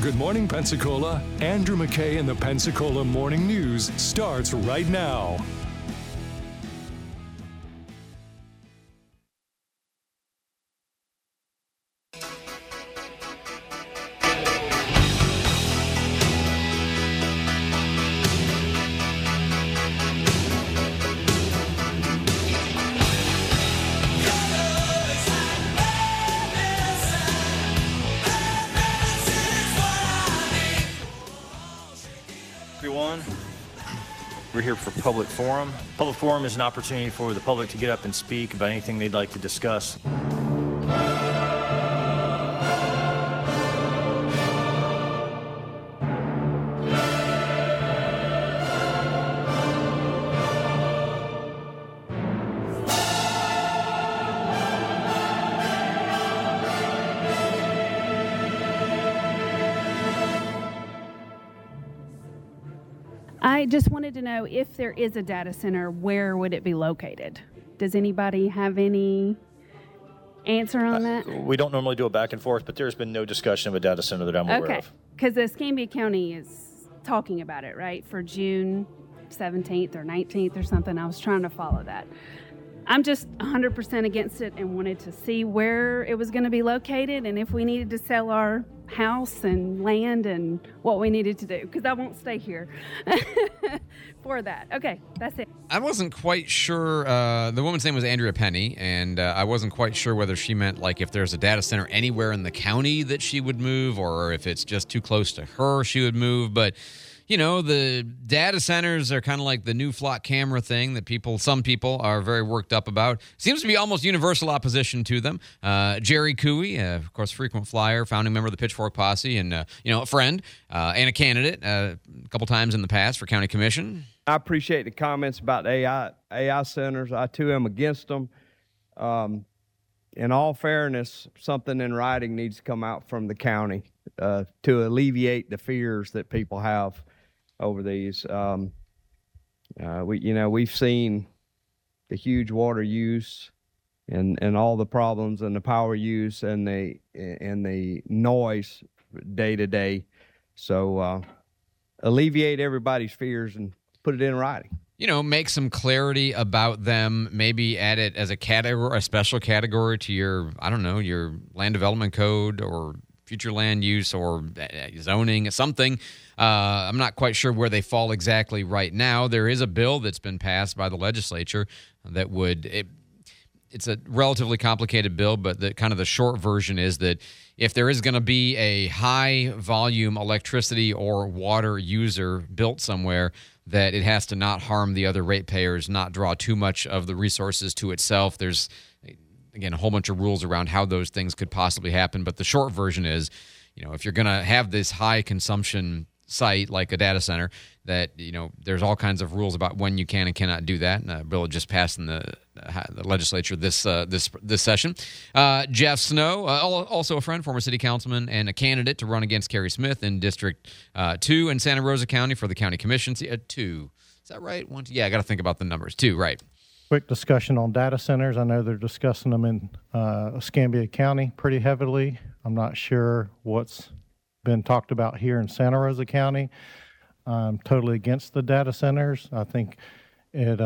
Good Morning Pensacola. Andrew McKay and the Pensacola Morning News starts right now. We're here for Public Forum. Public Forum is an opportunity for the public to get up and speak about anything they'd like to discuss. I just wanted to know, if there is a data center, where would it be located? Does anybody have any answer on that? We don't normally do a back and forth, but there's been no discussion of a data center that I'm aware Okay, of. because Escambia County is talking about it, right, for June 17th or 19th or something. I was trying to follow that. I'm just 100% against it and wanted to see where it was going to be located and if we needed to sell our house and land and what we needed to do, because I won't stay here for that. Okay, that's it. I wasn't quite sure. The woman's name was Andrea Penny, and I wasn't quite sure whether she meant like if there's a data center anywhere in the county that she would move, or if it's just too close to her she would move. But you know, the data centers are kind of like the new flock camera thing that some people are very worked up about. Seems to be almost universal opposition to them. Jerry Cooey, of course, frequent flyer, founding member of the Pitchfork Posse, and a friend and a candidate a couple times in the past for county commission. I appreciate the comments about AI centers. I too am against them. In all fairness, something in writing needs to come out from the county to alleviate the fears that people have over these. We've seen the huge water use and all the problems and the power use and the noise day to day. So alleviate everybody's fears and put it in writing. Make some clarity about them, maybe add it as a category, a special category to your land development code or future land use or zoning, something. I'm not quite sure where they fall exactly right now. There is a bill that's been passed by the legislature that it's a relatively complicated bill, but the short version is that if there is going to be a high volume electricity or water user built somewhere, that it has to not harm the other ratepayers, not draw too much of the resources to itself. There's, again, a whole bunch of rules around how those things could possibly happen. But the short version is, if you're going to have this high consumption site like a data center, that there's all kinds of rules about when you can and cannot do that. And a bill just passed in the legislature this session. Jeff Snow, also a friend, former city councilman, and a candidate to run against Kerry Smith in District 2 in Santa Rosa County for the county commission. 2, is that right? 1, 2, yeah, I got to think about the numbers. 2, right? Quick discussion on data centers. I know they're discussing them in Escambia County pretty heavily. I'm not sure what's been talked about here in Santa Rosa County. I'm totally against the data centers. I think it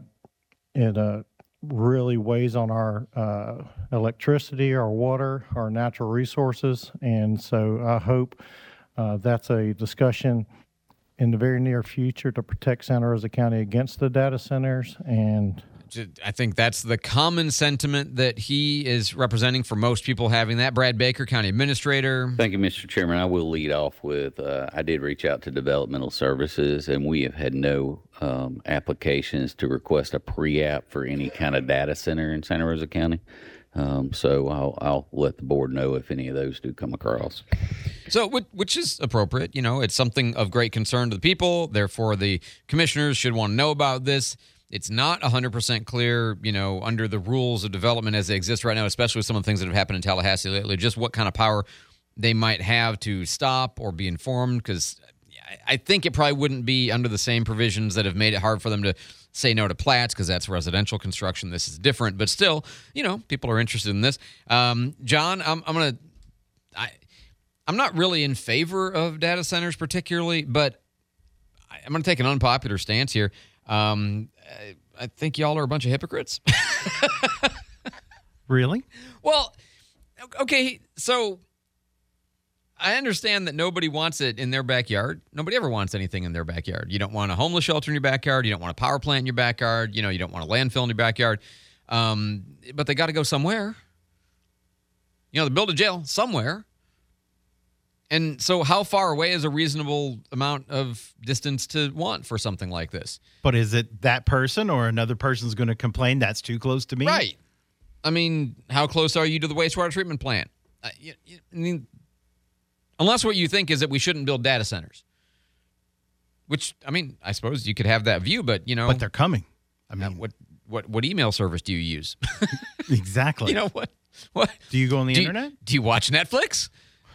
really weighs on our electricity, our water, our natural resources. And so I hope that's a discussion in the very near future to protect Santa Rosa County against the data centers. And I think that's the common sentiment that he is representing for most people having that. Brad Baker, County Administrator. Thank you, Mr. Chairman. I will lead off with, I did reach out to Developmental Services, and we have had no applications to request a pre-app for any kind of data center in Santa Rosa County. So I'll let the board know if any of those do come across. So, which is appropriate. It's something of great concern to the people. Therefore, the commissioners should want to know about this. It's not 100% clear, under the rules of development as they exist right now, especially with some of the things that have happened in Tallahassee lately, just what kind of power they might have to stop or be informed, because I think it probably wouldn't be under the same provisions that have made it hard for them to say no to plats, because that's residential construction. This is different, but still, people are interested in this. John, I'm going to... I'm not really in favor of data centers particularly, but I'm going to take an unpopular stance here. I think y'all are a bunch of hypocrites. Really? Well, okay, so I understand that nobody wants it in their backyard. Nobody ever wants anything in their backyard. You don't want a homeless shelter in your backyard. You don't want a power plant in your backyard. You don't want a landfill in your backyard. But they got to go somewhere. They build a jail somewhere. And so how far away is a reasonable amount of distance to want for something like this? But is it that person or another person's going to complain that's too close to me? Right. I mean, how close are you to the wastewater treatment plant? Unless what you think is that we shouldn't build data centers. Which, I suppose you could have that view, but, But they're coming. What email service do you use? Exactly. What? Do you go on the internet? Do you watch Netflix?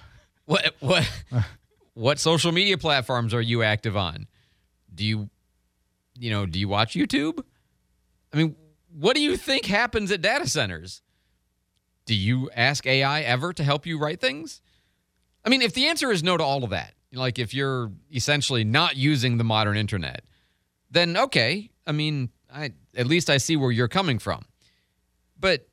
What social media platforms are you active on? Do you watch YouTube? What do you think happens at data centers? Do you ask AI ever to help you write things? If the answer is no to all of that, like if you're essentially not using the modern internet, then okay. At least I see where you're coming from. But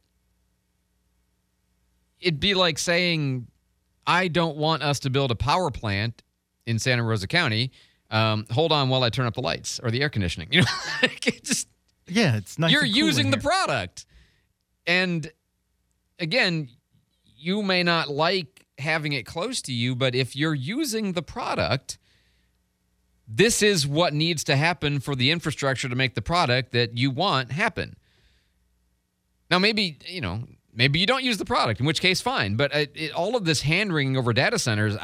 it'd be like saying, I don't want us to build a power plant in Santa Rosa County. Hold on while I turn up the lights or the air conditioning. It's nice. You're and cool using in the here. product. And again, you may not like having it close to you, but if you're using the product, this is what needs to happen for the infrastructure to make the product that you want happen. Now, maybe you don't use the product, in which case, fine. But all of this hand-wringing over data centers,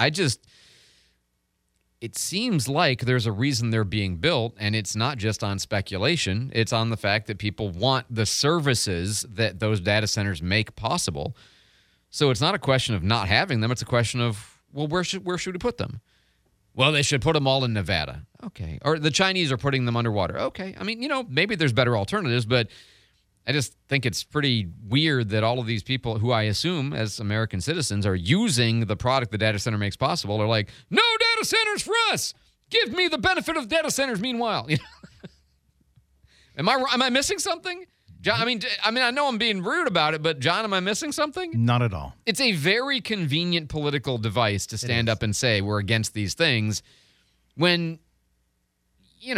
it seems like there's a reason they're being built, and it's not just on speculation. It's on the fact that people want the services that those data centers make possible. So it's not a question of not having them. It's a question of, well, where should we put them? Well, they should put them all in Nevada. Okay. Or the Chinese are putting them underwater. Okay. Maybe there's better alternatives, but I just think it's pretty weird that all of these people who I assume as American citizens are using the product the data center makes possible are like, no data centers for us. Give me the benefit of data centers meanwhile. Am I missing something? John, I know I'm being rude about it, but John, am I missing something? Not at all. It's a very convenient political device to stand up and say we're against these things when, you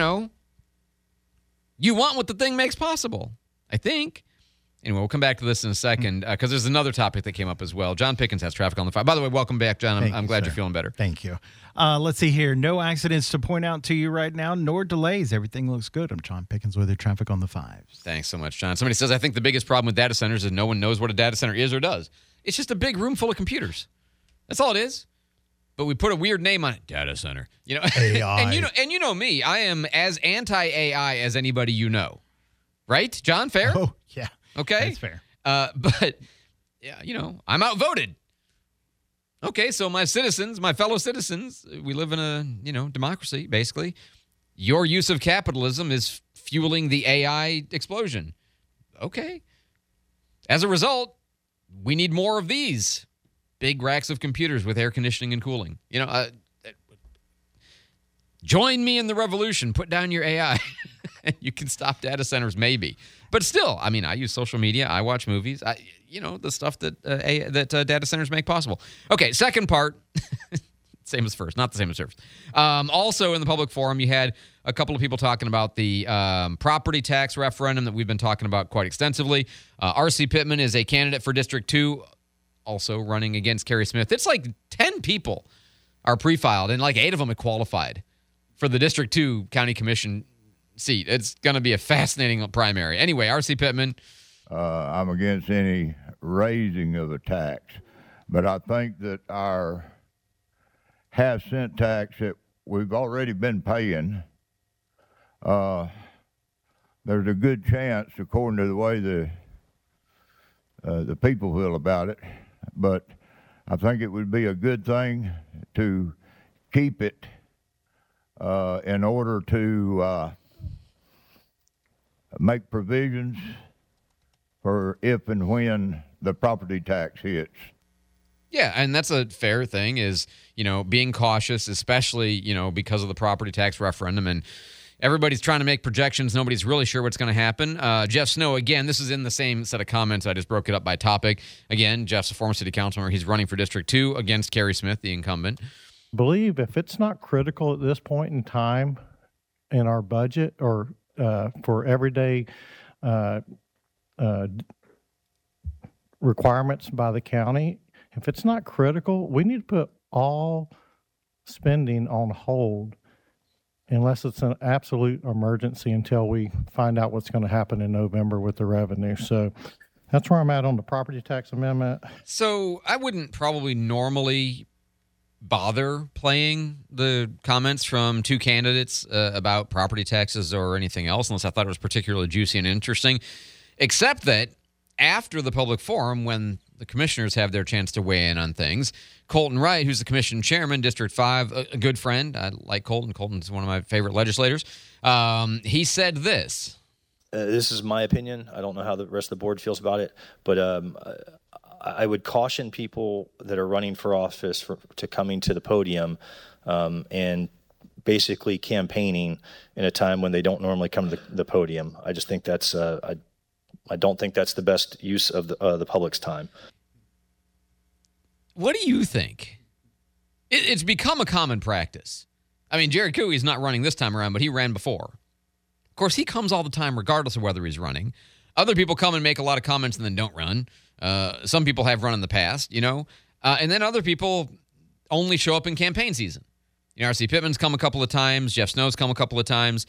want what the thing makes possible. I think. Anyway, we'll come back to this in a second because there's another topic that came up as well. John Pickens has traffic on the 5. By the way, welcome back, John. I'm glad you're feeling better. Thank you. Let's see here. No accidents to point out to you right now, nor delays. Everything looks good. I'm John Pickens with your traffic on the 5s. Thanks so much, John. Somebody says, I think the biggest problem with data centers is no one knows what a data center is or does. It's just a big room full of computers. That's all it is. But we put a weird name on it, data center. AI. and you know me, I am as anti-AI as anybody you know. Right, John? Fair? Oh, yeah. Okay. That's fair. But, yeah, I'm outvoted. Okay, so my fellow citizens, we live in a, democracy, basically. Your use of capitalism is fueling the AI explosion. Okay. As a result, we need more of these big racks of computers with air conditioning and cooling. Join me in the revolution. Put down your AI. You can stop data centers, maybe. But still, I use social media. I watch movies. The stuff that data centers make possible. Okay, second part. Same as first, not the same as first. Also in the public forum, you had a couple of people talking about the property tax referendum that we've been talking about quite extensively. R.C. Pittman is a candidate for District 2, also running against Kerry Smith. It's like 10 people are pre-filed, and like 8 of them have qualified for the District 2 County Commission seat. It's going to be a fascinating primary. Anyway, R.C. Pittman. I'm against any raising of a tax, but I think that our half-cent tax that we've already been paying, there's a good chance, according to the way the people feel about it, but I think it would be a good thing to keep it in order to make provisions for if and when the property tax hits. Yeah, and that's a fair thing is, being cautious, especially, because of the property tax referendum. And everybody's trying to make projections. Nobody's really sure what's going to happen. Jeff Snow, again, this is in the same set of comments. I just broke it up by topic. Again, Jeff's a former city councilman. He's running for District 2 against Kerry Smith, the incumbent. Believe if it's not critical at this point in time in our budget or for everyday requirements by the county, if it's not critical, we need to put all spending on hold unless it's an absolute emergency until we find out what's going to happen in November with the revenue. So that's where I'm at on the property tax amendment. So I wouldn't probably normally bother playing the comments from two candidates about property taxes or anything else unless I thought it was particularly juicy and interesting, except that after the public forum, when the commissioners have their chance to weigh in on things, Colton Wright, who's the commission chairman, District 5, a good friend. I like Colton. Colton's one of my favorite legislators. He said this. This is my opinion. I don't know how the rest of the board feels about it, but I would caution people that are running for office to coming to the podium and basically campaigning in a time when they don't normally come to the podium. I just think that's I don't think that's the best use of the public's time. What do you think? It's become a common practice. I mean, Jared Cooey's not running this time around, but he ran before. Of course, he comes all the time regardless of whether he's running. Other people come and make a lot of comments and then don't run. Some people have run in the past, and then other people only show up in campaign season. R.C. Pittman's come a couple of times. Jeff Snow's come a couple of times.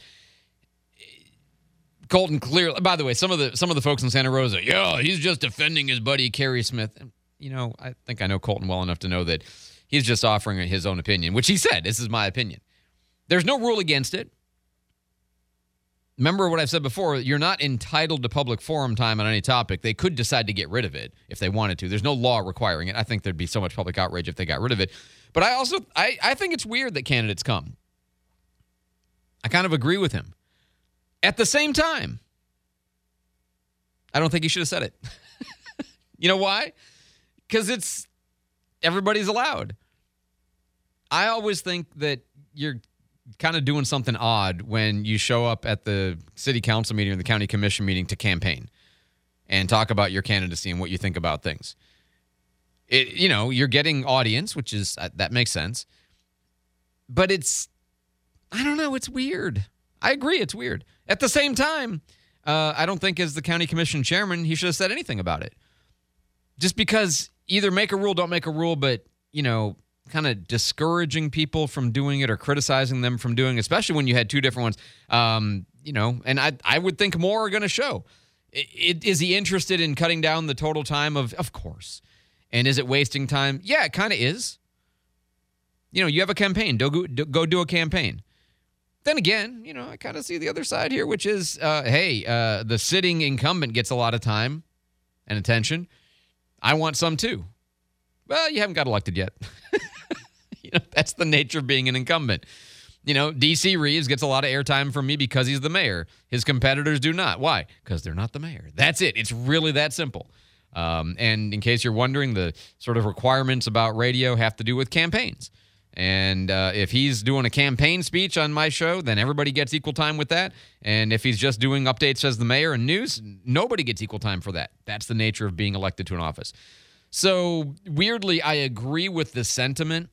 Colton clearly, by the way, some of the folks in Santa Rosa, he's just defending his buddy Kerry Smith. I think I know Colton well enough to know that he's just offering his own opinion, which he said, this is my opinion. There's no rule against it. Remember what I've said before, you're not entitled to public forum time on any topic. They could decide to get rid of it if they wanted to. There's no law requiring it. I think there'd be so much public outrage if they got rid of it. But I think it's weird that candidates come. I kind of agree with him. At the same time, I don't think he should have said it. You know why? Because everybody's allowed. I always think that you're kind of doing something odd when you show up at the city council meeting or the county commission meeting to campaign and talk about your candidacy and what you think about things. You're getting audience, which is, that makes sense. But I don't know, it's weird. I agree, it's weird. At the same time, I don't think as the county commission chairman, he should have said anything about it. Just because either make a rule, don't make a rule, but, kind of discouraging people from doing it or criticizing them from doing it, especially when you had two different ones, and I would think more are going to show. Is he interested in cutting down the total time of course. And is it wasting time? Yeah, it kind of is. You have a campaign. Go do a campaign. Then again, I kind of see the other side here, which is, the sitting incumbent gets a lot of time and attention. I want some too. Well, you haven't got elected yet. That's the nature of being an incumbent. D.C. Reeves gets a lot of airtime from me because he's the mayor. His competitors do not. Why? Because they're not the mayor. That's it. It's really that simple. And in case you're wondering, the sort of requirements about radio have to do with campaigns. And if he's doing a campaign speech on my show, then everybody gets equal time with that. And if he's just doing updates as the mayor and news, nobody gets equal time for that. That's the nature of being elected to an office. So weirdly, I agree with the sentiment,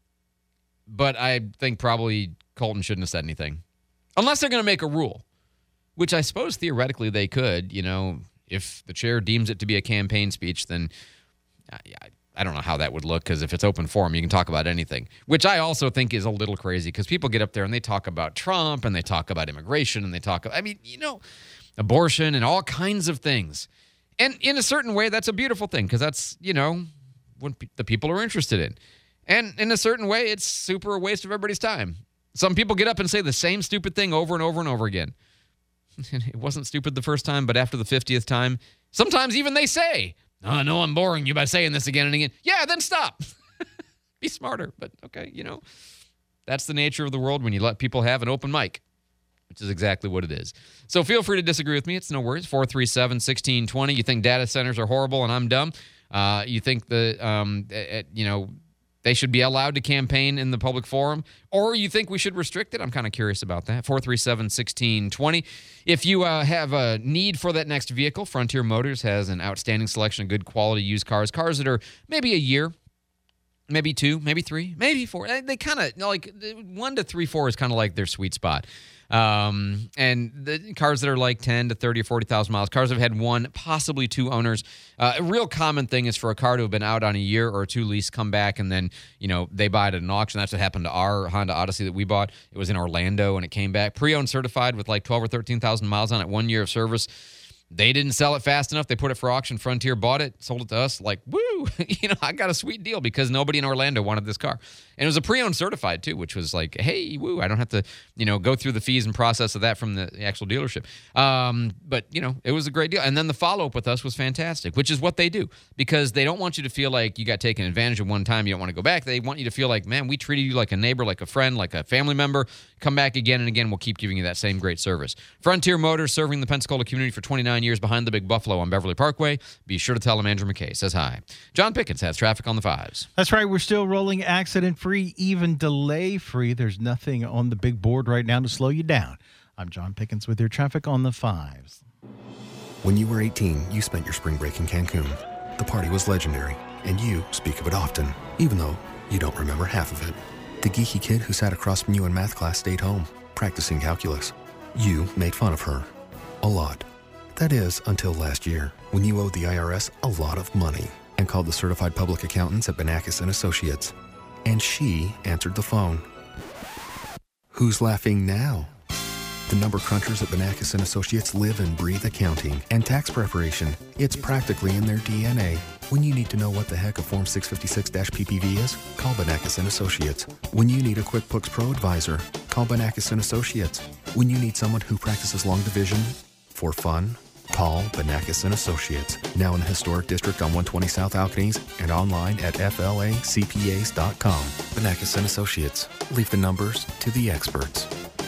but I think probably Colton shouldn't have said anything. Unless they're going to make a rule, which I suppose theoretically they could. If the chair deems it to be a campaign speech, then I don't know how that would look, because if it's open forum, you can talk about anything, which I also think is a little crazy because people get up there and they talk about Trump and they talk about immigration and they talk, abortion and all kinds of things. And in a certain way, that's a beautiful thing because that's, what the people are interested in. And in a certain way, it's super a waste of everybody's time. Some people get up and say the same stupid thing over and over and over again. It wasn't stupid the first time, but after the 50th time, sometimes even they say, "Oh, no, I'm boring you by saying this again and again." Yeah, then stop. Be smarter. But okay, that's the nature of the world when you let people have an open mic, which is exactly what it is. So feel free to disagree with me. It's no worries. 437-1620. You think data centers are horrible and I'm dumb? You think that, they should be allowed to campaign in the public forum, or you think we should restrict it? I'm kind of curious about that. 437-1620. If you have a need for that next vehicle, Frontier Motors has an outstanding selection of good quality used cars that are maybe a year, maybe 2, maybe 3, maybe 4. They kind of, 1 to 3, 4 is kind of like their sweet spot. And the cars that are like 10 to 30 or 40,000 miles, cars that have had 1, possibly 2 owners. A real common thing is for a car to have been out on a year or 2 lease, come back, and then, they buy it at an auction. That's what happened to our Honda Odyssey that we bought. It was in Orlando, and it came back pre-owned certified with like 12 or 13,000 miles on it, 1 year of service. They didn't sell it fast enough. They put it for auction. Frontier bought it, sold it to us. Like, woo, I got a sweet deal because nobody in Orlando wanted this car. And it was a pre-owned certified, too, which was like, hey, woo, I don't have to, go through the fees and process of that from the actual dealership. But, it was a great deal. And then the follow-up with us was fantastic, which is what they do, because they don't want you to feel like you got taken advantage of one time. You don't want to go back. They want you to feel like, man, we treated you like a neighbor, like a friend, like a family member. Come back again and again. We'll keep giving you that same great service. Frontier Motors, serving the Pensacola community for 29 years behind the Big Buffalo on Beverly Parkway. Be sure to tell them Andrew McKay says hi. John Pickens has traffic on the 5s. That's right. We're still rolling accident-free, even delay-free. There's nothing on the big board right now to slow you down. I'm John Pickens with your traffic on the 5s. When you were 18, you spent your spring break in Cancun. The party was legendary, and you speak of it often, even though you don't remember half of it. The geeky kid who sat across from you in math class stayed home, practicing calculus. You made fun of her. A lot. That is, until last year, when you owed the IRS a lot of money and called the certified public accountants at Banakis & Associates. And she answered the phone. Who's laughing now? The number crunchers at Banakis & Associates live and breathe accounting and tax preparation. It's practically in their DNA. When you need to know what the heck a Form 656-PPV is, call Banakis & Associates. When you need a QuickBooks Pro advisor, call Banakis & Associates. When you need someone who practices long division for fun, call Banakis & Associates. Now in the historic district on 120 South Alcanese and online at flacpas.com. Banakis & Associates. Leave the numbers to the experts.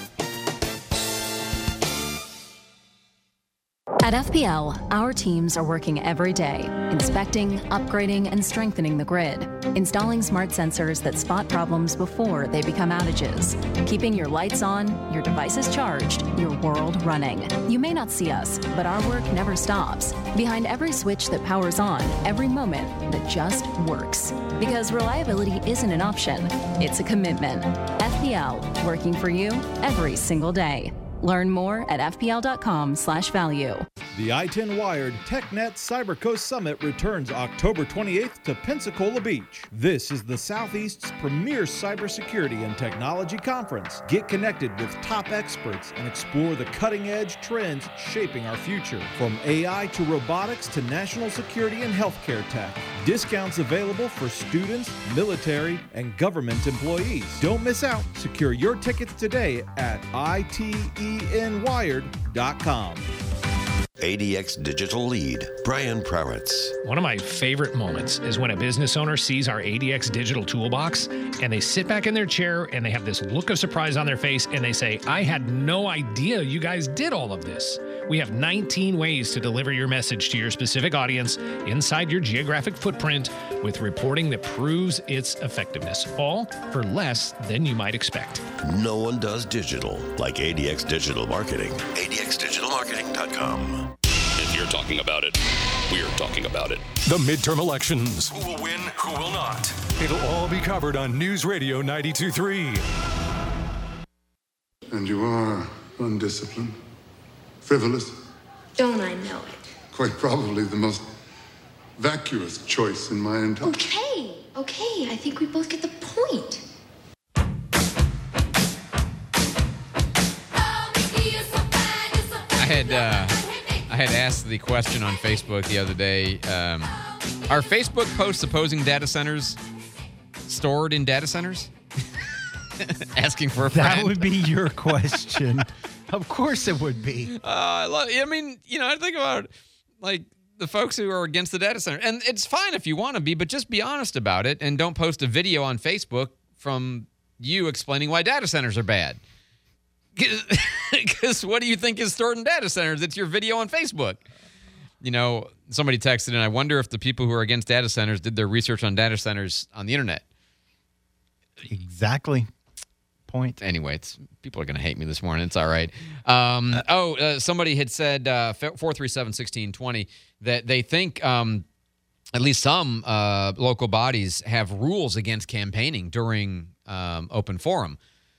At FPL, our teams are working every day, inspecting, upgrading, and strengthening the grid, installing smart sensors that spot problems before they become outages, keeping your lights on, your devices charged, your world running. You may not see us, but our work never stops. Behind every switch that powers on, every moment that just works. Because reliability isn't an option, it's a commitment. FPL, working for you every single day. Learn more at fpl.com/value. The I-10 Wired TechNet CyberCoast Summit returns October 28th to Pensacola Beach. This is the Southeast's premier cybersecurity and technology conference. Get connected with top experts and explore the cutting-edge trends shaping our future. From AI to robotics to national security and healthcare tech. Discounts available for students, military, and government employees. Don't miss out. Secure your tickets today at itenwired.com. ADX Digital Lead, Brian Prowitz. One of my favorite moments is when a business owner sees our ADX Digital Toolbox and they sit back in their chair and they have this look of surprise on their face and they say, I had no idea you guys did all of this. We have 19 ways to deliver your message to your specific audience inside your geographic footprint with reporting that proves its effectiveness, all for less than you might expect. No one does digital like ADX Digital Marketing. ADXDigitalMarketing.com. If you're talking about it, we're talking about it. The midterm elections. Who will win, who will not? It'll all be covered on News Radio 92.3. And you are undisciplined. Frivolous. Don't I know it? Quite probably the most vacuous choice in my entire... Okay, I think we both get the point. I had asked the question on Facebook the other day, are Facebook posts opposing data centers stored in data centers? Asking for a friend. That would be your question. Of course it would be. I mean, I think about like the folks who are against the data center. And it's fine if you want to be, but just be honest about it and don't post a video on Facebook from you explaining why data centers are bad. Because what do you think is stored in data centers? It's your video on Facebook. Somebody texted in, I wonder if the people who are against data centers did their research on data centers on the internet. Exactly. Point. Anyway, people are going to hate me this morning. It's all right. Somebody had said 437-1620 that they think at least some local bodies have rules against campaigning during open forum.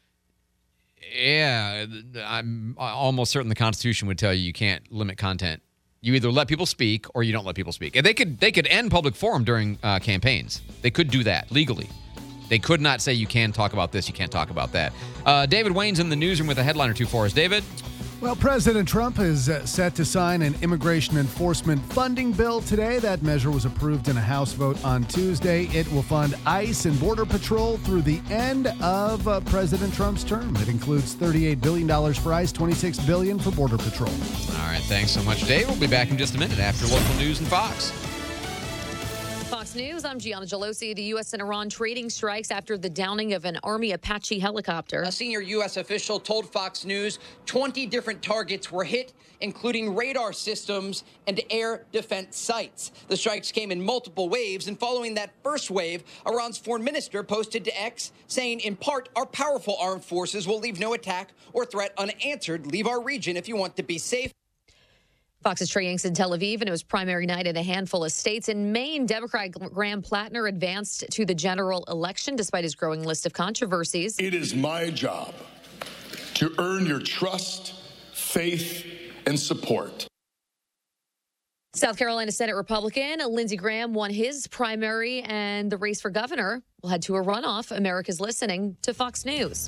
Yeah, I'm almost certain the Constitution would tell you can't limit content. You either let people speak or you don't let people speak. And they could end public forum during campaigns. They could do that legally. They could not say you can talk about this, you can't talk about that. David Wayne's in the newsroom with a headline or two for us. David? Well, President Trump is set to sign an immigration enforcement funding bill today. That measure was approved in a House vote on Tuesday. It will fund ICE and Border Patrol through the end of President Trump's term. It includes $38 billion for ICE, $26 billion for Border Patrol. All right, thanks so much, Dave. We'll be back in just a minute after local news and Fox. Fox News, I'm Gianna Gelosi. The U.S. and Iran trading strikes after the downing of an Army Apache helicopter. A senior U.S. official told Fox News 20 different targets were hit, including radar systems and air defense sites. The strikes came in multiple waves, and following that first wave, Iran's foreign minister posted to X, saying, in part, our powerful armed forces will leave no attack or threat unanswered. Leave our region if you want to be safe. Fox's Trey Yanks in Tel Aviv, and it was primary night in a handful of states. In Maine, Democrat Graham Plattner advanced to the general election despite his growing list of controversies. It is my job to earn your trust, faith, and support. South Carolina Senate Republican Lindsey Graham won his primary, and the race for governor will head to a runoff. America's listening to Fox News.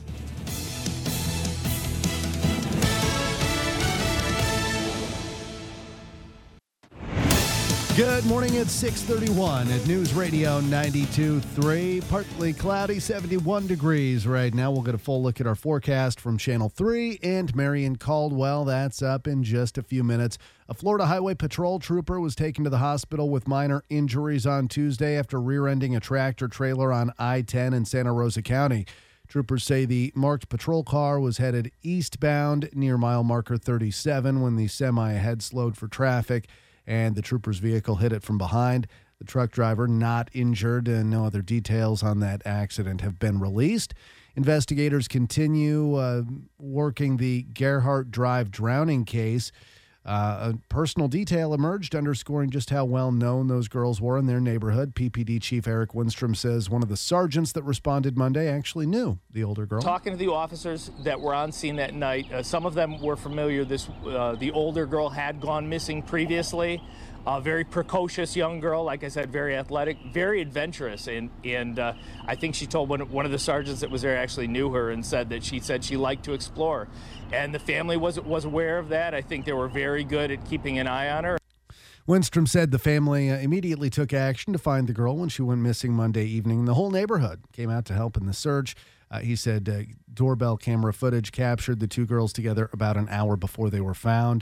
Good morning, it's 6:31 at News Radio 92.3. Partly cloudy, 71 degrees right now. We'll get a full look at our forecast from Channel 3 and Marion Caldwell. That's up in just a few minutes. A Florida Highway Patrol trooper was taken to the hospital with minor injuries on Tuesday after rear-ending a tractor-trailer on I-10 in Santa Rosa County. Troopers say the marked patrol car was headed eastbound near mile marker 37 when the semi ahead slowed for traffic, and the trooper's vehicle hit it from behind. The truck driver not injured, and no other details on that accident have been released. Investigators continue working the Gerhardt Drive drowning case. A personal detail emerged underscoring just how well known those girls were in their neighborhood. PPD Chief Eric Winstrom says one of the sergeants that responded Monday actually knew the older girl. Talking to the officers that were on scene that night, some of them were familiar. The older girl had gone missing previously. A very precocious young girl, like I said, very athletic, very adventurous. And I think she told one of the sergeants that was there actually knew her and said she liked to explore. And the family was aware of that. I think they were very good at keeping an eye on her. Winstrom said the family immediately took action to find the girl when she went missing Monday evening. The whole neighborhood came out to help in the search. He said doorbell camera footage captured the two girls together about an hour before they were found.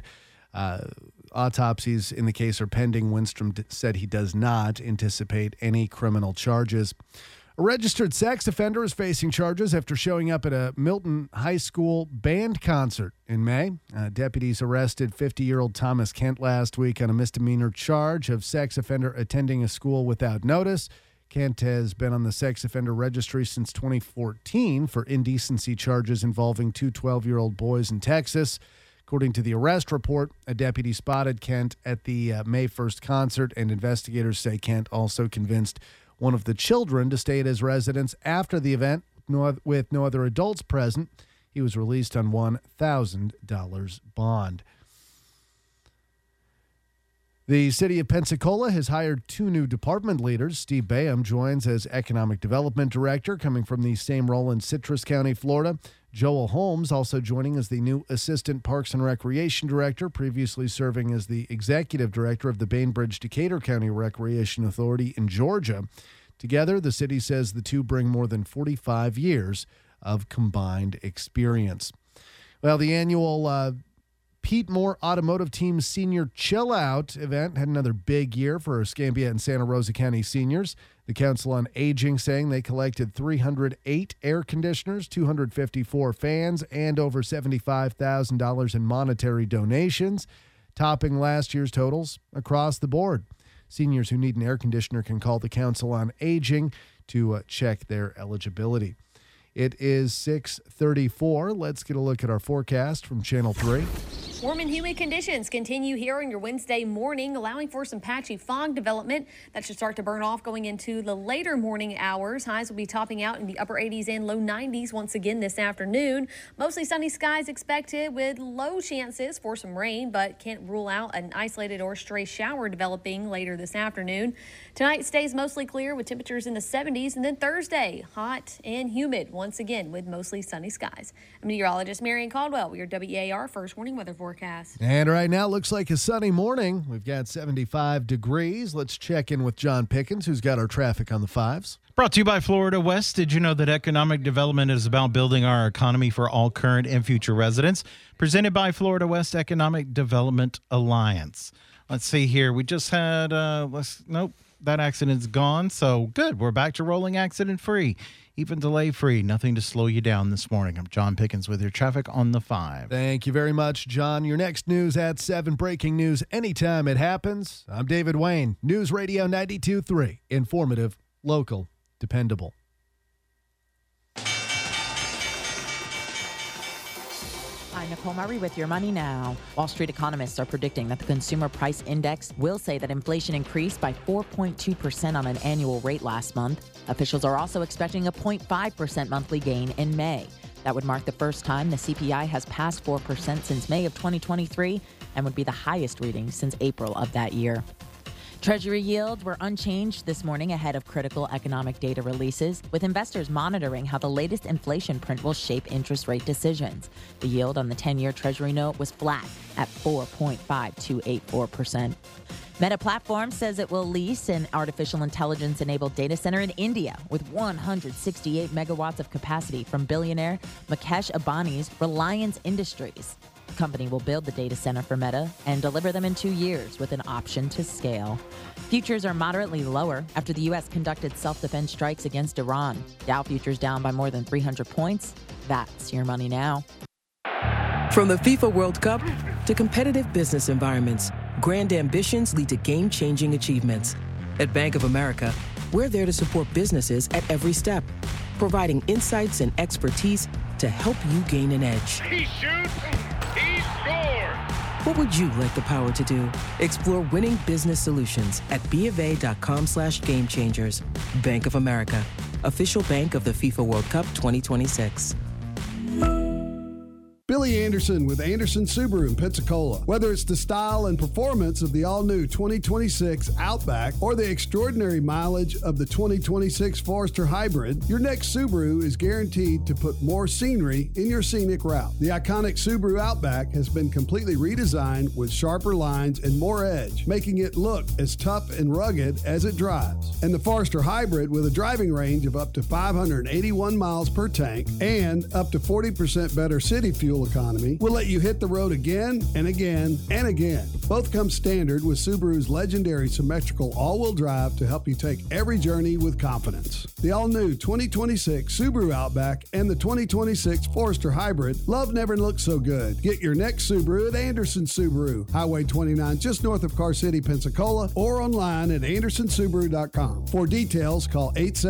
Autopsies in the case are pending. Winstrom said he does not anticipate any criminal charges. A registered sex offender is facing charges after showing up at a Milton High School band concert in May. Deputies arrested 50-year-old Thomas Kent last week on a misdemeanor charge of sex offender attending a school without notice. Kent has been on the sex offender registry since 2014 for indecency charges involving two 12-year-old boys in Texas. According to the arrest report, a deputy spotted Kent at the May 1st concert, and investigators say Kent also convinced one of the children to stay at his residence after the event with no other adults present. He was released on $1,000 bond. The city of Pensacola has hired two new department leaders. Steve Bayham joins as Economic Development Director, coming from the same role in Citrus County, Florida. Joel Holmes also joining as the new Assistant Parks and Recreation Director, previously serving as the Executive Director of the Bainbridge-Decatur County Recreation Authority in Georgia. Together, the city says the two bring more than 45 years of combined experience. Well, the annual Pete Moore Automotive Team's Senior Chill Out event had another big year for Escambia and Santa Rosa County seniors. The Council on Aging saying they collected 308 air conditioners, 254 fans, and over $75,000 in monetary donations. topping last year's totals across the board. Seniors who need an air conditioner can call the Council on Aging to check their eligibility. It is 6:34. Let's get a look at our forecast from Channel 3. Warm and humid conditions continue here on your Wednesday morning, allowing for some patchy fog development that should start to burn off going into the later morning hours. Highs will be topping out in the upper 80s and low 90s once again this afternoon. Mostly sunny skies expected with low chances for some rain, but can't rule out an isolated or stray shower developing later this afternoon. Tonight stays mostly clear with temperatures in the 70s, and then Thursday, hot and humid once again with mostly sunny skies. I'm meteorologist Marion Caldwell with your WAR First Warning Weather Forecast. And right now, looks like a sunny morning. We've got 75 degrees. Let's check in with John Pickens, who's got our traffic on the 5s. Brought to you by Florida West. Did you know that economic development is about building our economy for all current and future residents? Presented by Florida West Economic Development Alliance. Let's see here. We just had, nope, that accident's gone. So good. We're back to rolling accident free. Even delay-free, nothing to slow you down this morning. I'm John Pickens with your traffic on the 5. Thank you very much, John. Your next news at 7, breaking news anytime it happens. I'm David Wayne, News Radio 92.3, informative, local, dependable. I'm Nicole Murray with your money now. Wall Street economists are predicting that the Consumer Price Index will say that inflation increased by 4.2% on an annual rate last month. Officials are also expecting a 0.5% monthly gain in May. That would mark the first time the CPI has passed 4% since May of 2023 and would be the highest reading since April of that year. Treasury yields were unchanged this morning ahead of critical economic data releases, with investors monitoring how the latest inflation print will shape interest rate decisions. The yield on the 10-year Treasury note was flat at 4.5284%. Meta Platforms says it will lease an artificial intelligence-enabled data center in India with 168 megawatts of capacity from billionaire Mukesh Ambani's Reliance Industries. The company will build the data center for Meta and deliver them in 2 years with an option to scale. Futures are moderately lower after the U.S. conducted self-defense strikes against Iran. Dow futures down by more than 300 points. That's your money now. From the FIFA World Cup to competitive business environments, grand ambitions lead to game-changing achievements. At Bank of America, we're there to support businesses at every step, providing insights and expertise to help you gain an edge. He shoots, he scores! What would you like the power to do? Explore winning business solutions at BofA.com/gamechangers. Bank of America, official bank of the FIFA World Cup 2026. Billy Anderson with Anderson Subaru in Pensacola. Whether it's the style and performance of the all-new 2026 Outback or the extraordinary mileage of the 2026 Forester Hybrid, your next Subaru is guaranteed to put more scenery in your scenic route. The iconic Subaru Outback has been completely redesigned with sharper lines and more edge, making it look as tough and rugged as it drives. And the Forester Hybrid, with a driving range of up to 581 miles per tank and up to 40% better city fuel economy, will let you hit the road again and again and again. Both come standard with Subaru's legendary symmetrical all-wheel drive to help you take every journey with confidence. The all-new 2026 Subaru Outback and the 2026 Forester Hybrid, love never looked so good. Get your next Subaru at Anderson Subaru, Highway 29 just north of Car City, Pensacola, or online at andersonsubaru.com. For details, call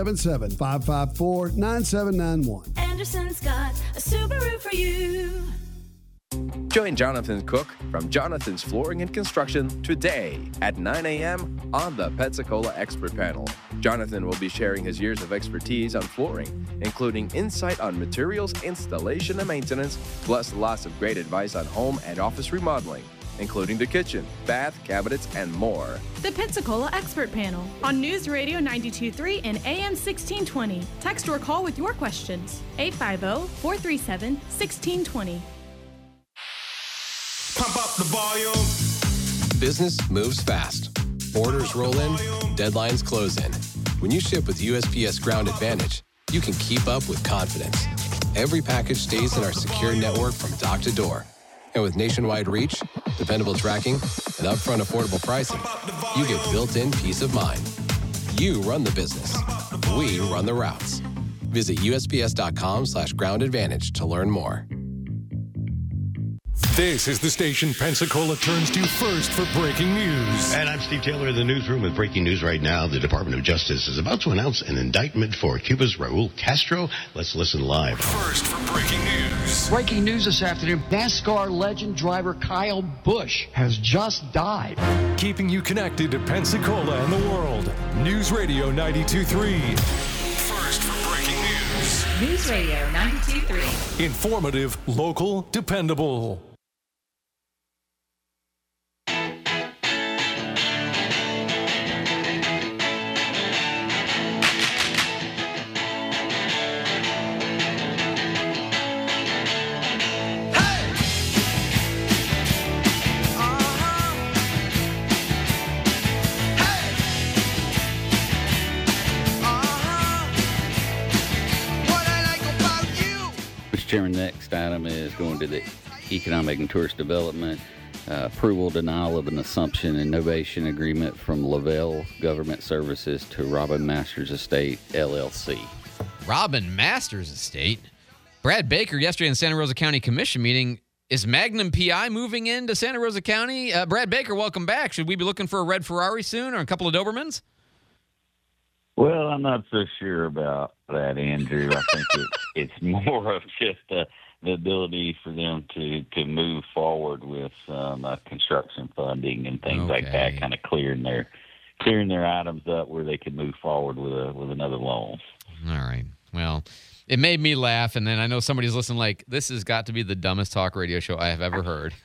877-554-9791. Anderson's got a Subaru for you. Join Jonathan Cook from Jonathan's Flooring and Construction today at 9 a.m. on the Pensacola Expert Panel. Jonathan will be sharing his years of expertise on flooring, including insight on materials, installation, and maintenance, plus lots of great advice on home and office remodeling, including the kitchen, bath, cabinets, and more. The Pensacola Expert Panel on News Radio 92.3 and AM 1620. Text or call with your questions. 850-437-1620. Pump up the volume. Business moves fast. Orders roll in, deadlines close in. When you ship with USPS Ground Advantage, you can keep up with confidence. Every package stays in our secure network from dock to door. And with nationwide reach, dependable tracking, and upfront affordable pricing, you get built-in peace of mind. You run the business. We run the routes. Visit USPS.com/groundadvantage to learn more. This is the station Pensacola turns to first for breaking news. And I'm Steve Taylor in the newsroom with breaking news right now. The Department of Justice is about to announce an indictment for Cuba's Raul Castro. Let's listen live. First for breaking news. Breaking news this afternoon. NASCAR legend driver Kyle Busch has just died. Keeping you connected to Pensacola and the world. News Radio 92.3. First for breaking news. News Radio 92.3. Informative, local, dependable. Chairman, next item is going to the Economic and Tourist Development. Approval denial of an assumption and novation agreement from Lavelle Government Services to Robin Masters Estate, LLC. Robin Masters Estate? Brad Baker yesterday in Santa Rosa County Commission meeting. Is Magnum PI moving into Santa Rosa County? Brad Baker, welcome back. Should we be looking for a red Ferrari soon or a couple of Dobermans? Well, I'm not so sure about that, Andrew. I think it's more of just the ability for them to move forward with construction funding and things like that, kind of clearing their items up where they can move forward with another loan. All right. Well, it made me laugh, and then I know somebody's listening like, this has got to be the dumbest talk radio show I have ever heard.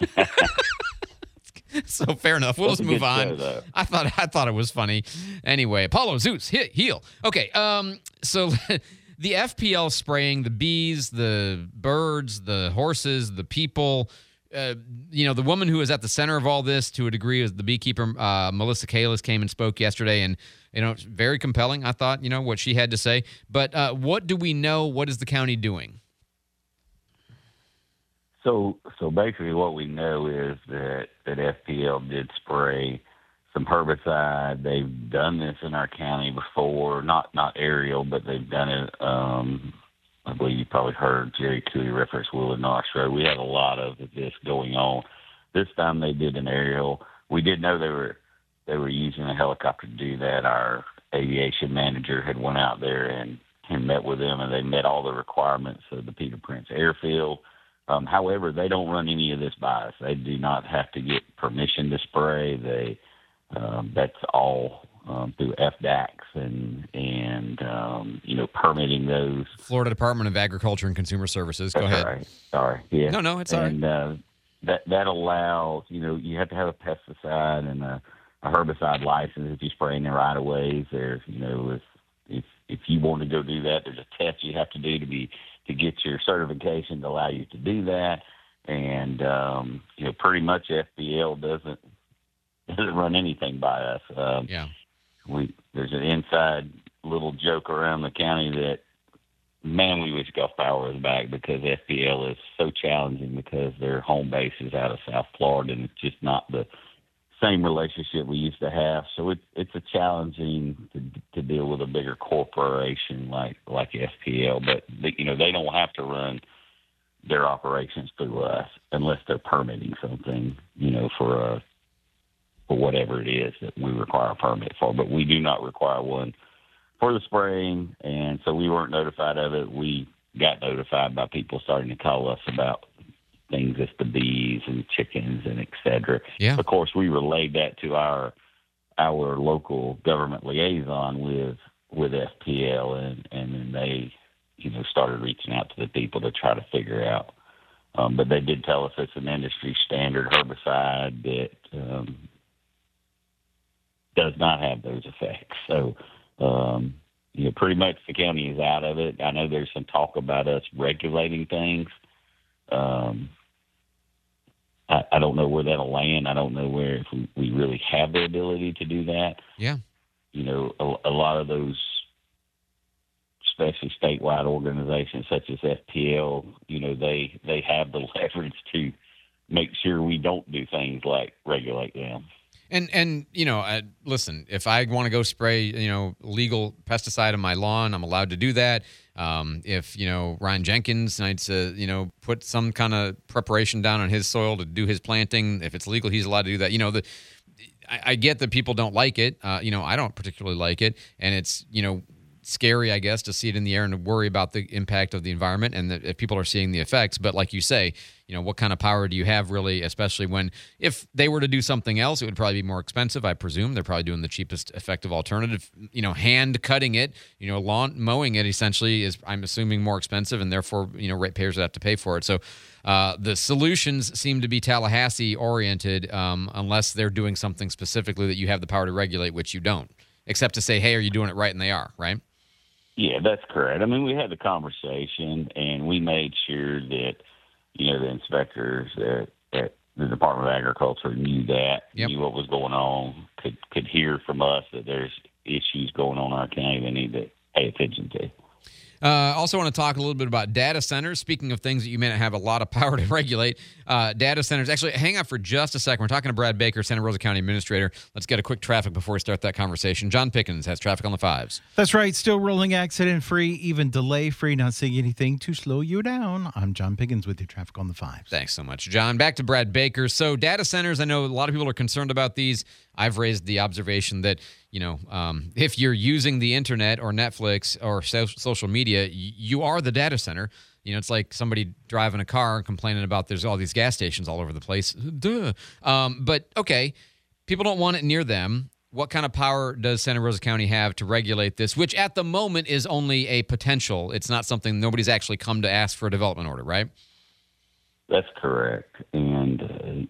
So fair enough. We'll just move on. Show, I thought it was funny. Anyway, Apollo, Zeus, heel. Okay, so the FPL spraying the bees, the birds, the horses, the people. The woman who is at the center of all this to a degree is the beekeeper, Melissa Kalis, came and spoke yesterday, and it's very compelling. I thought, what she had to say. But what do we know? What is the county doing? So basically what we know is that FPL did spray some herbicide. They've done this in our county before, not aerial, but they've done it. I believe you probably heard Jerry Cooley reference Willard Nostro. We have a lot of this going on. This time they did an aerial. We did know they were using a helicopter to do that. Our aviation manager had went out there and met with them, and they met all the requirements of the Peter Prince Airfield. However, they don't run any of this by us. They do not have to get permission to spray. That's all through FDACs and permitting those. Florida Department of Agriculture and Consumer Services. Go ahead. Right. Sorry. Yeah. No, it's all right. And that allows, you have to have a pesticide and a herbicide license if you're spraying the right of ways. There's, if you want to go do that, there's a test you have to do to get your certification to allow you to do that. And, pretty much FBL doesn't run anything by us. There's an inside little joke around the county that, man, we wish Gulf Power was back because FBL is so challenging because their home base is out of South Florida, and it's just not the same relationship we used to have. So it's a challenging to deal with a bigger corporation like FPL, but they don't have to run their operations through us unless they're permitting something, for whatever it is that we require a permit for. But we do not require one for the spraying, and so we weren't notified of it. We got notified by people starting to call us about things as the bees and chickens and et cetera. Yeah. Of course, we relayed that to our local government liaison with FPL, and then they, started reaching out to the people to try to figure out. But they did tell us it's an industry standard herbicide that does not have those effects. So, pretty much the county is out of it. I know there's some talk about us regulating things. I don't know where that'll land. I don't know if we really have the ability to do that. Yeah. A lot of those, especially statewide organizations such as FPL, they have the leverage to make sure we don't do things like regulate them. And listen, if I want to go spray, legal pesticide on my lawn, I'm allowed to do that. If, Ryan Jenkins needs to, put some kind of preparation down on his soil to do his planting, if it's legal, he's allowed to do that. I get that people don't like it. I don't particularly like it. And it's, scary, I guess, to see it in the air and to worry about the impact of the environment and that if people are seeing the effects. But like you say, what kind of power do you have really, especially when if they were to do something else, it would probably be more expensive, I presume. They're probably doing the cheapest effective alternative. Hand cutting it, lawn mowing it essentially is, I'm assuming, more expensive, and therefore, ratepayers would have to pay for it. So the solutions seem to be Tallahassee oriented unless they're doing something specifically that you have the power to regulate, which you don't, except to say, hey, are you doing it right? And they are, right? Yeah, that's correct. I mean, we had the conversation, and we made sure that, the inspectors at the Department of Agriculture knew that, knew what was going on, could hear from us that there's issues going on in our county they need to pay attention to. Also want to talk a little bit about data centers. Speaking of things that you may not have a lot of power to regulate, data centers. Actually, hang on for just a second. We're talking to Brad Baker, Santa Rosa County Administrator. Let's get a quick traffic before we start that conversation. John Pickens has traffic on the 5s. That's right. Still rolling accident-free, even delay-free, not seeing anything to slow you down. I'm John Pickens with your traffic on the 5s. Thanks so much, John. Back to Brad Baker. So data centers, I know a lot of people are concerned about these. I've raised the observation that, if you're using the internet or Netflix or social media, you are the data center. It's like somebody driving a car and complaining about there's all these gas stations all over the place. Duh. But, okay, people don't want it near them. What kind of power does Santa Rosa County have to regulate this, which at the moment is only a potential? It's not something nobody's actually come to ask for a development order, right? That's correct. And,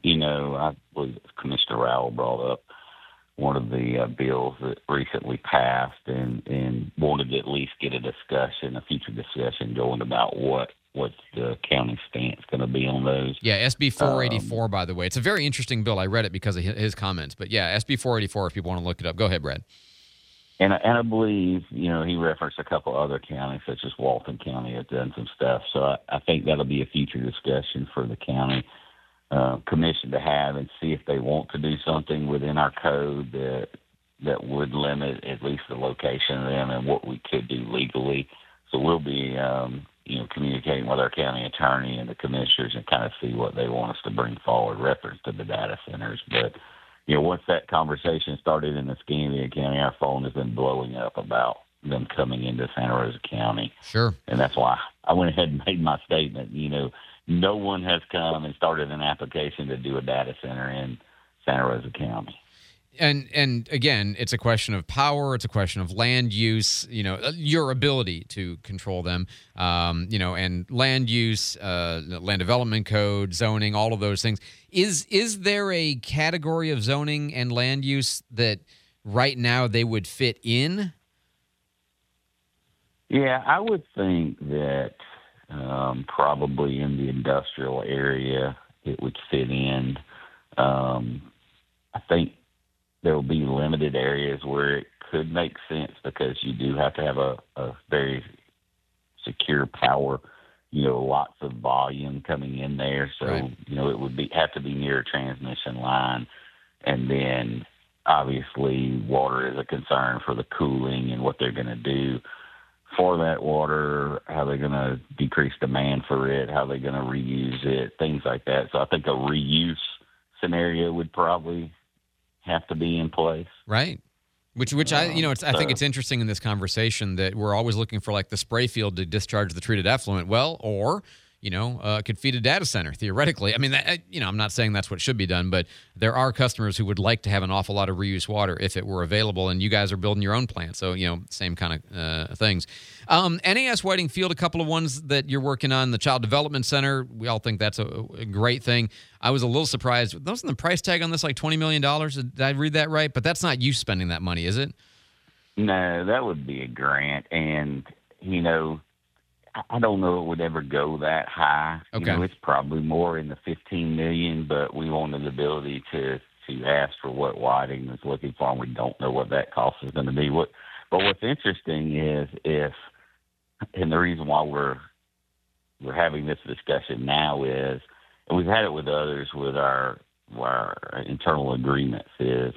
I believe Commissioner Rowell brought up one of the bills that recently passed and wanted to at least get a future discussion going about what's the county stance going to be on those. Yeah, SB 484, by the way. It's a very interesting bill. I read it because of his comments. But, yeah, SB 484, if people want to look it up. Go ahead, Brad. And I believe, he referenced a couple other counties, such as Walton County, have done some stuff. So I think that'll be a future discussion for the county commission to have and see if they want to do something within our code that would limit at least the location of them and what we could do legally. So we'll be, communicating with our county attorney and the commissioners and kind of see what they want us to bring forward reference to the data centers. But, once that conversation started in Escambia County, our phone has been blowing up about them coming into Santa Rosa County. Sure. And that's why I went ahead and made my statement. No one has come and started an application to do a data center in Santa Rosa County. And again, it's a question of power. It's a question of land use, your ability to control them, and land use, land development code, zoning, all of those things. Is there a category of zoning and land use that right now they would fit in? Yeah, I would think that probably in the industrial area it would fit in. I think there will be limited areas where it could make sense because you do have to have a very secure power, lots of volume coming in there. So, right. It would have to be near a transmission line. And then obviously water is a concern for the cooling and what they're going to do for that water, how they're going to decrease demand for it, how they're going to reuse it, things like that. So I think a reuse scenario would probably have to be in place. Right. Which I think it's interesting in this conversation that we're always looking for like the spray field to discharge the treated effluent. Well, or, could feed a data center theoretically. I mean, I'm not saying that's what should be done, but there are customers who would like to have an awful lot of reuse water if it were available, and you guys are building your own plant. So, same kind of things. NAS Whiting Field, a couple of ones that you're working on. The Child Development Center, we all think that's a great thing. I was a little surprised. Wasn't the price tag on this like $20 million? Did I read that right? But that's not you spending that money, is it? No, that would be a grant. And, I don't know it would ever go that high. Okay. It's probably more in the $15 million, but we wanted the ability to ask for what Whiting is looking for, and we don't know what that cost is going to be. But what's interesting is and the reason why we're having this discussion now is, and we've had it with others with our our internal agreements is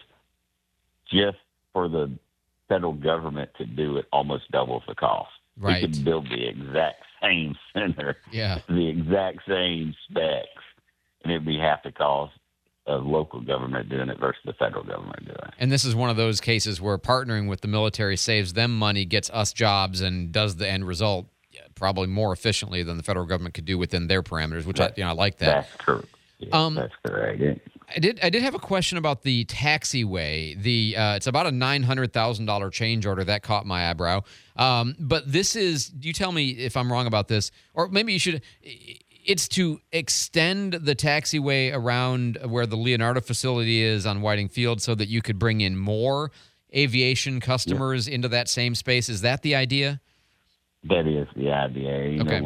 just for the federal government to do it almost doubles the cost. Right. We could build the exact same center, Yeah. the exact same specs, and it'd be half the cost of local government doing it versus the federal government doing it. And this is one of those cases where partnering with the military saves them money, gets us jobs, and does the end result probably more efficiently than the federal government could do within their parameters, which I like that. That's true. Yeah, that's correct. Yeah. I did have a question about the taxiway. It's about a $900,000 change order that caught my eyebrow. But this is, you tell me if I'm wrong about this, or maybe you should. It's to extend the taxiway around where the Leonardo facility is on Whiting Field, so that you could bring in more aviation customers into that same space. Is that the idea? That is the idea. You know,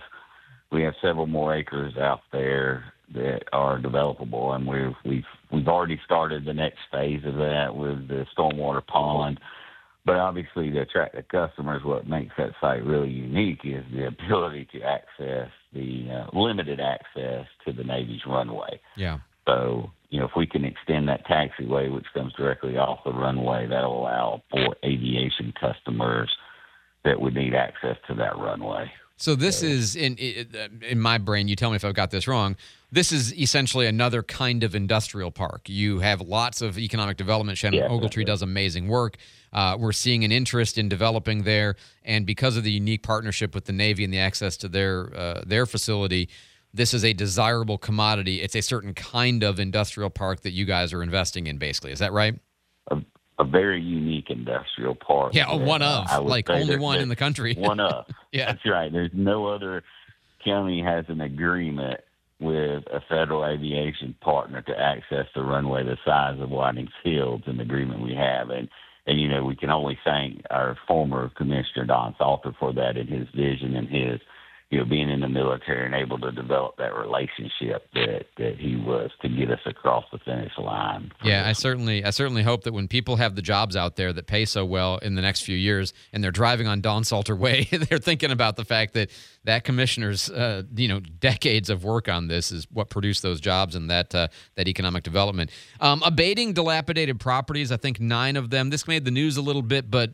we have several more acres out there that are developable, and we've already started the next phase of that with the stormwater pond. But obviously, to attract the customers, what makes that site really unique is the ability to access the limited access to the Navy's runway. Yeah. So, you know, if we can extend that taxiway, which comes directly off the runway, that'll allow for aviation customers that would need access to that runway. So this is, in my brain, you tell me if I've got this wrong, this is essentially another kind of industrial park. You have lots of economic development. Shannon Ogletree does amazing work. We're seeing an interest in developing there, and because of the unique partnership with the Navy and the access to their facility, this is a desirable commodity. It's a certain kind of industrial park that you guys are investing in, basically. Is that right? A very unique industrial park. Yeah, one of, like only one in the country. One of. Yeah. That's right. There's no other county has an agreement with a federal aviation partner to access the runway the size of Whiting Fields, an agreement we have. And you know, we can only thank our former Commissioner, Don Salter, for that and his vision and his, you know, being in the military and able to develop that relationship that he was to get us across the finish line. Yeah, I certainly hope that when people have the jobs out there that pay so well in the next few years, and they're driving on Don Salter Way, they're thinking about the fact that commissioner's decades of work on this is what produced those jobs and that economic development. Abating dilapidated properties, I think 9 of them. This made the news a little bit, but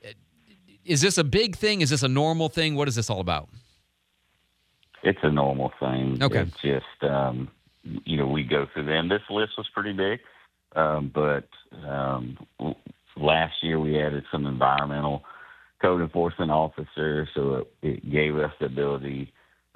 is this a big thing? Is this a normal thing? What is this all about? It's a normal thing. Okay. It's just, we go through them. This list was pretty big, but last year we added some environmental code enforcement officers, so it gave us the ability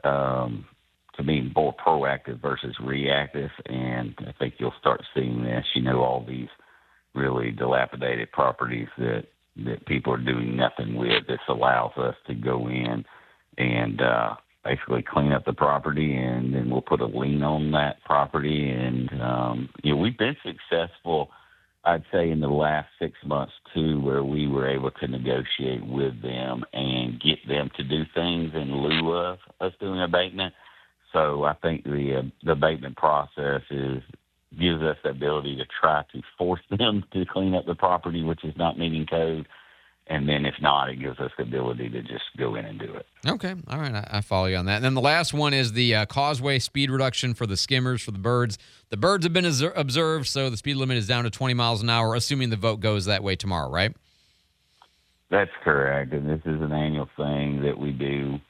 to be more proactive versus reactive, and I think you'll start seeing this. You know, all these really dilapidated properties that people are doing nothing with. This allows us to go in and basically clean up the property, and then we'll put a lien on that property. And, we've been successful, I'd say, in the last 6 months, too, where we were able to negotiate with them and get them to do things in lieu of us doing abatement. So I think the abatement process gives us the ability to try to force them to clean up the property, which is not meeting code. And then if not, it gives us the ability to just go in and do it. Okay. All right. I follow you on that. And then the last one is the causeway speed reduction for the skimmers, for the birds. The birds have been observed, so the speed limit is down to 20 miles an hour, assuming the vote goes that way tomorrow, right? That's correct. And this is an annual thing that we do.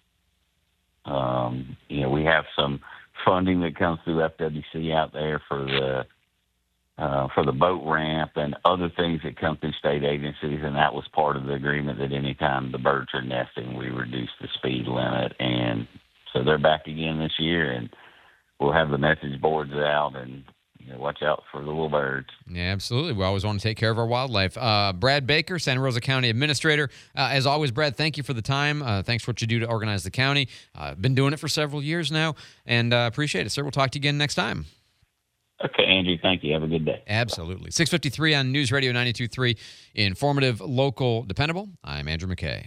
We have some funding that comes through FWC out there for the boat ramp and other things that come through state agencies, and that was part of the agreement that anytime the birds are nesting, we reduce the speed limit. And so they're back again this year, and we'll have the message boards out, and watch out for the little birds. Yeah, absolutely. We always want to take care of our wildlife. Brad Baker, Santa Rosa County Administrator. As always, Brad, thank you for the time. Thanks for what you do to organize the county. Been doing it for several years now, and appreciate it, sir. We'll talk to you again next time. Okay, Andrew, thank you. Have a good day. Absolutely. 6:53 on News Radio 92.3. Informative, local, dependable. I'm Andrew McKay.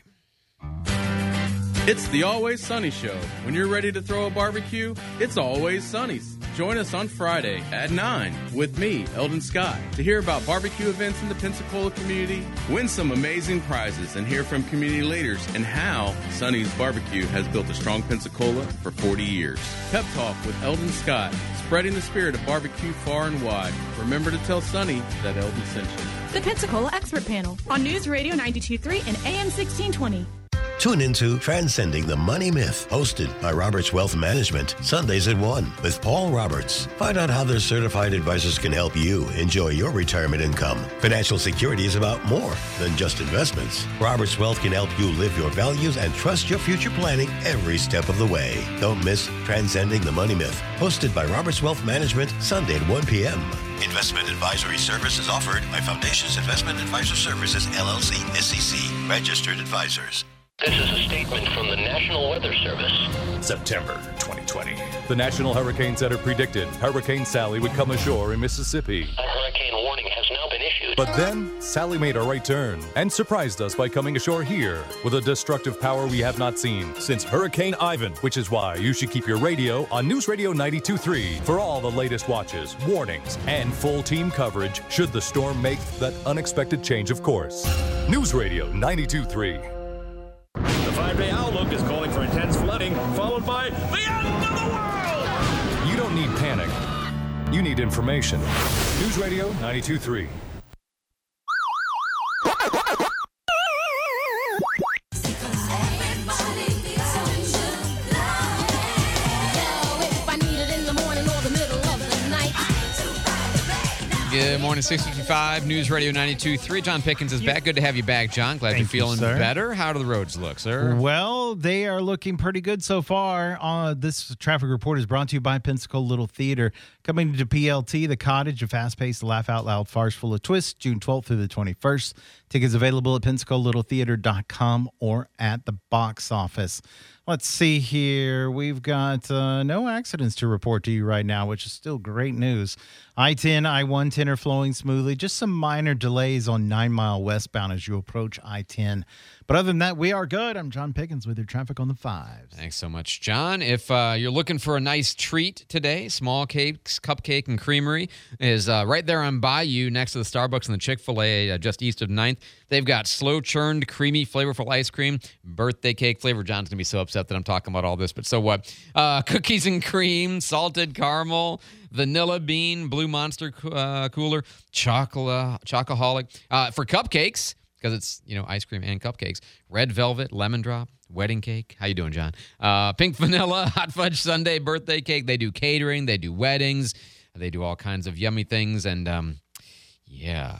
It's the Always Sunny Show. When you're ready to throw a barbecue, it's Always Sunny's. Join us on Friday at 9 with me, Eldon Scott, to hear about barbecue events in the Pensacola community, win some amazing prizes, and hear from community leaders and how Sonny's Barbecue has built a strong Pensacola for 40 years. Pep Talk with Eldon Scott, spreading the spirit of barbecue far and wide. Remember to tell Sonny that Eldon sent you. The Pensacola Expert Panel on News Radio 92.3 and AM 1620. Tune into Transcending the Money Myth, hosted by Roberts Wealth Management, Sundays at 1 with Paul Roberts. Find out how their certified advisors can help you enjoy your retirement income. Financial security is about more than just investments. Roberts Wealth can help you live your values and trust your future planning every step of the way. Don't miss Transcending the Money Myth, hosted by Roberts Wealth Management, Sunday at 1 p.m. Investment advisory services offered by Foundations Investment Advisor Services, LLC, SEC, registered advisors. This is a statement from the National Weather Service. September 2020. The National Hurricane Center predicted Hurricane Sally would come ashore in Mississippi. A hurricane warning has now been issued. But then, Sally made a right turn and surprised us by coming ashore here with a destructive power we have not seen since Hurricane Ivan, which is why you should keep your radio on News Radio 92.3 for all the latest watches, warnings, and full team coverage should the storm make that unexpected change of course. News Radio 92.3. The 5-day outlook is calling for intense flooding, followed by the end of the world! You don't need panic. You need information. News Radio 92.3. Good morning, 6:55, News Radio 92.3. John Pickens is back. Good to have you back, John. Glad you're feeling better. How do the roads look, sir? Well, they are looking pretty good so far. This traffic report is brought to you by Pensacola Little Theater. Coming to PLT, The Cottage, a fast-paced, laugh-out-loud farce full of twists, June 12th through the 21st. Tickets available at PensacolaLittleTheater.com or at the box office. Let's see here. We've got no accidents to report to you right now, which is still great news. I-10, I-110 are flowing smoothly. Just some minor delays on 9 Mile westbound as you approach I-10. But other than that, we are good. I'm John Pickens with your traffic on the 5s. Thanks so much, John. If you're looking for a nice treat today, Small Cakes Cupcake and Creamery is right there on Bayou next to the Starbucks and the Chick-fil-A just east of 9th. They've got slow-churned, creamy, flavorful ice cream, birthday cake flavor. John's going to be so upset that I'm talking about all this, but so what? Cookies and cream, salted caramel, vanilla bean, Blue Monster cooler, chocoholic. For cupcakes, because it's, ice cream and cupcakes, red velvet, lemon drop, wedding cake. How you doing, John? Pink vanilla, hot fudge sundae, birthday cake. They do catering. They do weddings. They do all kinds of yummy things. And, yeah.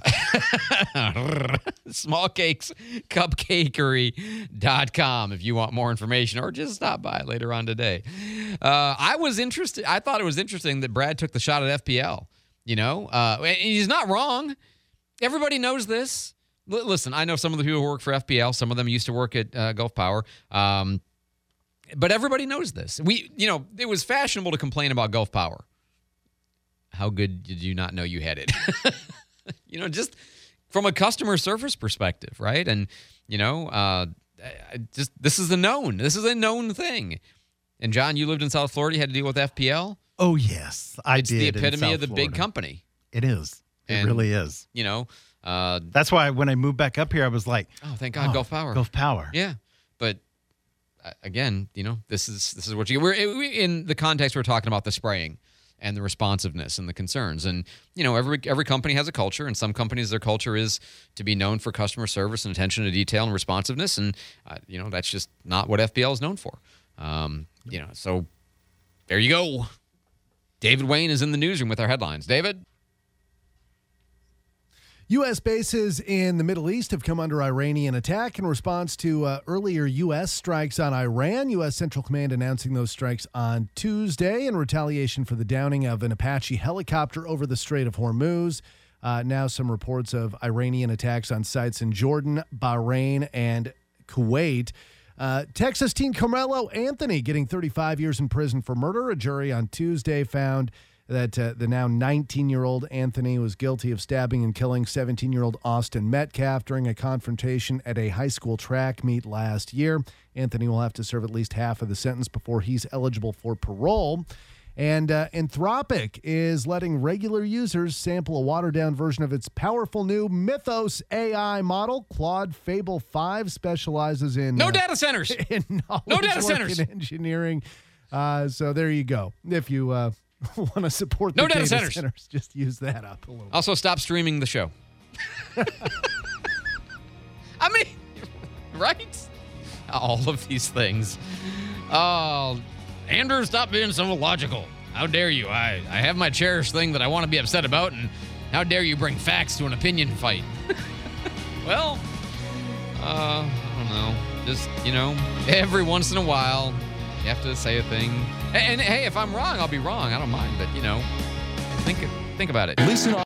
Smallcakescupcakery.com if you want more information, or just stop by later on today. I thought it was interesting that Brad took the shot at FPL. He's not wrong. Everybody knows this. Listen, I know some of the people who work for FPL. Some of them used to work at Gulf Power. But everybody knows this. It was fashionable to complain about Gulf Power. How good did you not know you had it? Just from a customer service perspective, right? And, this is a known thing. And, John, you lived in South Florida. You had to deal with FPL? Oh, yes, I did. It's the epitome of the big company. It is. It really is. That's why when I moved back up here, I was like, oh, thank God, Gulf Power. Gulf Power. Yeah. But, again, this is what you get. We're in the context we're talking about the spraying and the responsiveness and the concerns. And, every company has a culture, and some companies, their culture is to be known for customer service and attention to detail and responsiveness. And, that's just not what FPL is known for. So there you go. David Wayne is in the newsroom with our headlines. David? U.S. bases in the Middle East have come under Iranian attack in response to earlier U.S. strikes on Iran. U.S. Central Command announcing those strikes on Tuesday in retaliation for the downing of an Apache helicopter over the Strait of Hormuz. Now some reports of Iranian attacks on sites in Jordan, Bahrain, and Kuwait. Texas teen Carmelo Anthony getting 35 years in prison for murder. A jury on Tuesday found that the now 19-year-old Anthony was guilty of stabbing and killing 17-year-old Austin Metcalf during a confrontation at a high school track meet last year. Anthony will have to serve at least half of the sentence before he's eligible for parole. And Anthropic is letting regular users sample a watered-down version of its powerful new Mythos AI model. Claude Fable 5 specializes in no data centers. In knowledge No data work centers. and engineering. So there you go. If you want to support the No data centers, centers, just use that up a little bit. Also, stop streaming the show. I mean, right? All of these things. Oh, Andrew, stop being so illogical. How dare you? I have my cherished thing that I want to be upset about, and how dare you bring facts to an opinion fight? Well, I don't know. Just, every once in a while, you have to say a thing. And hey, if I'm wrong, I'll be wrong. I don't mind, but, think about it. Listen